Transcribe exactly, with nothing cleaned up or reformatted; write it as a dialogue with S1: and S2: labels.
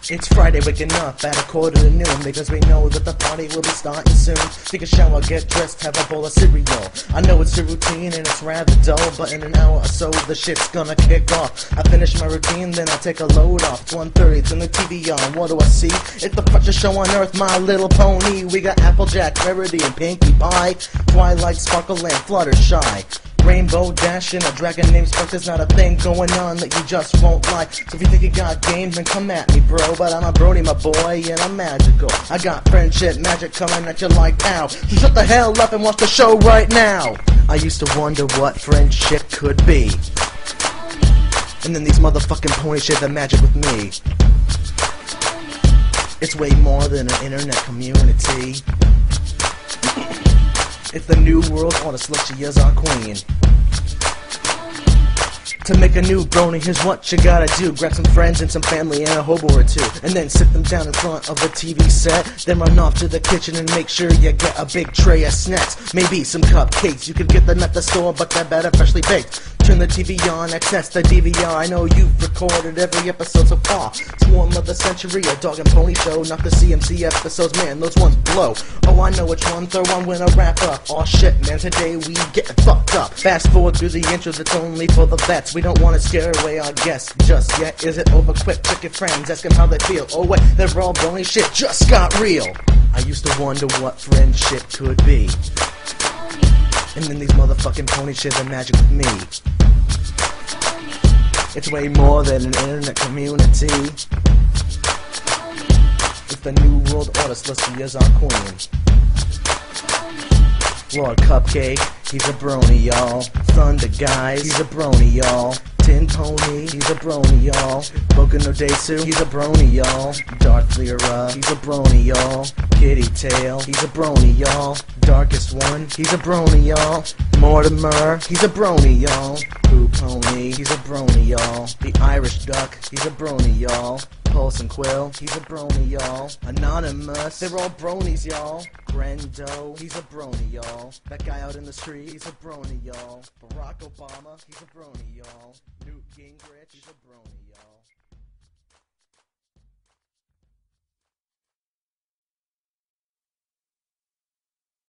S1: It's Friday, waking up at a quarter to noon, because we know that the party will be starting soon. Take a shower, get dressed, have a bowl of cereal. I know it's a routine and it's rather dull, but in an hour or so the shit's gonna kick off. I finish my routine, then I take a load off. It's one thirty, turn the T V on, what do I see? It's the freshest show on earth, My Little Pony. We got Applejack, Rarity, and Pinkie Pie, Twilight, Sparkle, and Fluttershy. Rainbow Dash and a dragon named Spark. There's not a thing going on that you just won't like. So if you think you got game, then come at me, bro. But I'm a Brody, my boy, and I'm magical. I got friendship magic coming at you like pow. So shut the hell up and watch the show right now. I used to wonder what friendship could be, and then these motherfucking ponies share the magic with me. It's way more than an internet community. It's the new world order, Slushy is our queen. To make a new brony, here's what you gotta do. Grab some friends and some family and a hobo or two, and then sit them down in front of a T V set. Then run off to the kitchen and make sure you get a big tray of snacks. Maybe some cupcakes, you could get them at the store, but they're better freshly baked. Turn the T V on, access the D V R. I know you've recorded every episode so far. Swarm of the Century, a dog and pony show. Not the C M C episodes, man, those ones blow. Oh, I know which one, throw on when I wrap up. Aw shit, man, today we getting fucked up. Fast forward through the intro, that's only for the vets. We don't wanna scare away our guests just yet. Is it over quick? Check your friends, ask them how they feel. Oh wait, they're all bony shit, just got real. I used to wonder what friendship could be, and then these motherfucking ponies share the magic with me. It's way more than an internet community. It's the new world order, Slushy is our queen. Lord Cupcake, he's a brony, y'all. Thunder Guys, he's a brony, y'all. Tin Pony, he's a brony, y'all. Boku no Desu, he's a brony, y'all. Darth Lyra, he's a brony, y'all. Kitty Tail, he's a brony, y'all. Darkest One, he's a brony, y'all. Mortimer, he's a brony, y'all. Pooh Pony, he's a brony, y'all. The Irish Duck, he's a brony, y'all. Pulse and Quill, he's a brony, y'all. Anonymous, they're all bronies, y'all. Grendo, he's a brony, y'all. That guy out in the street, he's a brony, y'all. Barack Obama, he's a brony, y'all. Newt Gingrich, he's a brony, y'all.